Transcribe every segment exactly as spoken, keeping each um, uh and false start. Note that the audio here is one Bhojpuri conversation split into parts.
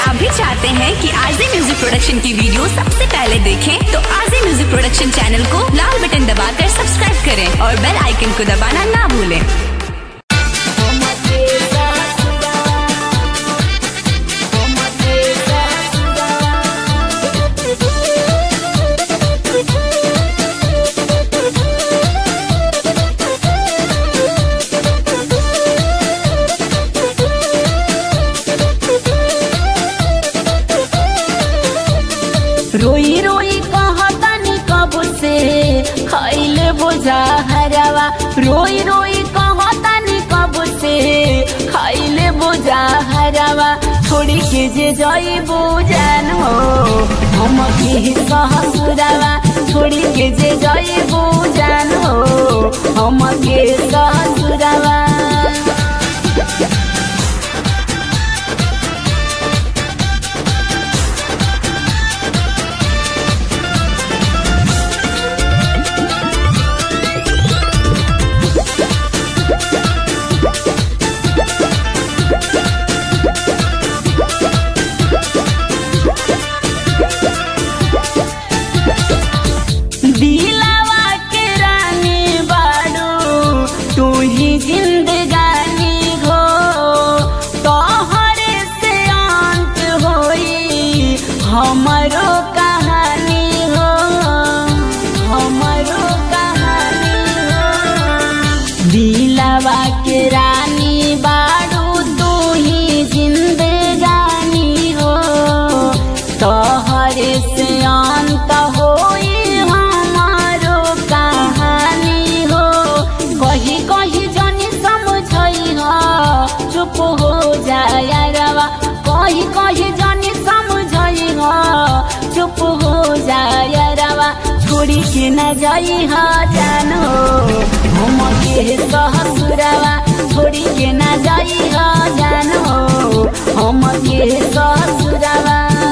आप भी चाहते हैं कि आरजे म्यूजिक प्रोडक्शन की वीडियो सबसे पहले देखें तो आरजे म्यूजिक प्रोडक्शन चैनल को लाल बटन दबाकर सब्सक्राइब करें और बेल आइकन को दबाना ना भूलें। रोई रोई कहतानी कब से खैले बोझा हरावा, रोई रोई कहतानी कब से खैले बोझा हरावा। छोड़ी के जे जइबो जान हो हम के ससुरावा, छोड़ी के जे जइबो जान हो हम के ससुरावा। दिलावा के रानी बाड़ू तू ही जिंदगानी हो, तोहरे से अंत होई हमरो कहानी हो, हमरो कहानी हो। दिलावा के रानी बाड़ू तू ही जिंदगानी हो, तोहरे से अंत होई चुप हो जाया रवा, कही कही जानी समझई हो चुप हो जाया रवा। छोड़ी के न जाई हा जानो हम के ससुरावा, छोड़ी के न जाई हा जानो हम के ससुरावा।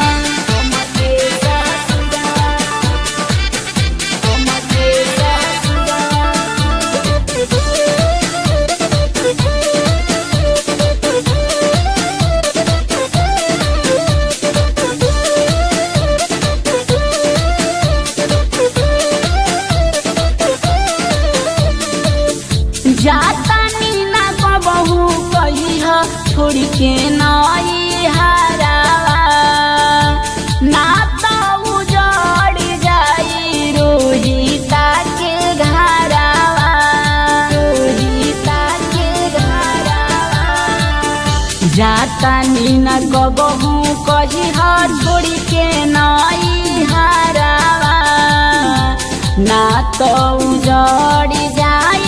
जाता नीना कबहू कही ह छोड़ी के नई हरावा, ना तो उजड़ जाई रोहिता के घरावा, रोहिता के घरावा। जाता नीना कबहू कही ह छोड़ी के नई हरावा, ना तो उजड़ जाई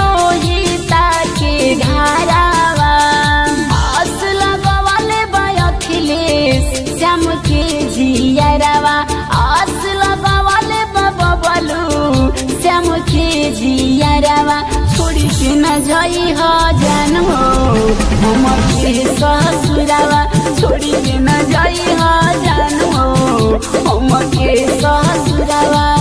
घरावा। आस लगवाले अखिलेश श्याम के जियरवा, आस लगवाले बबलू श्याम के जियरवा। छोड़ी के न जाई ह जान हो हम के ससुरावा, छोड़ी के न जाई ह जान हो हम के ससुरावा।